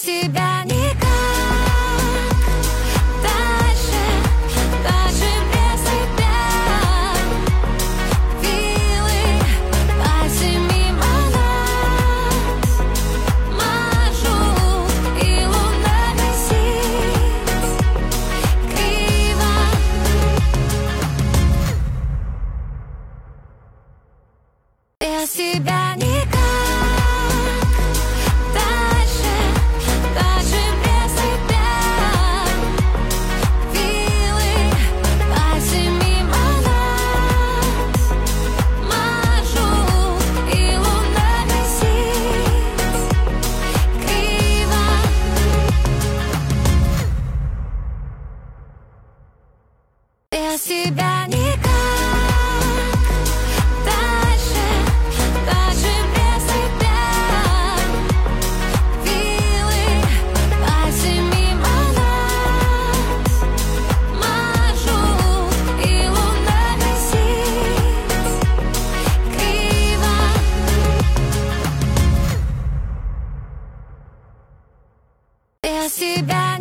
себя никак дальше, даже без тебя. Вилы, пальцы мимо нас мажут, и луна висит криво. Без себя никак дальше, даже без тебя. Вилы, пальцы мимо нас мажут, и луна висит криво. Без себя никак дальше, даже без тебя. Вилы, пальцы мимо нас мажут, и луна висит криво. Без себя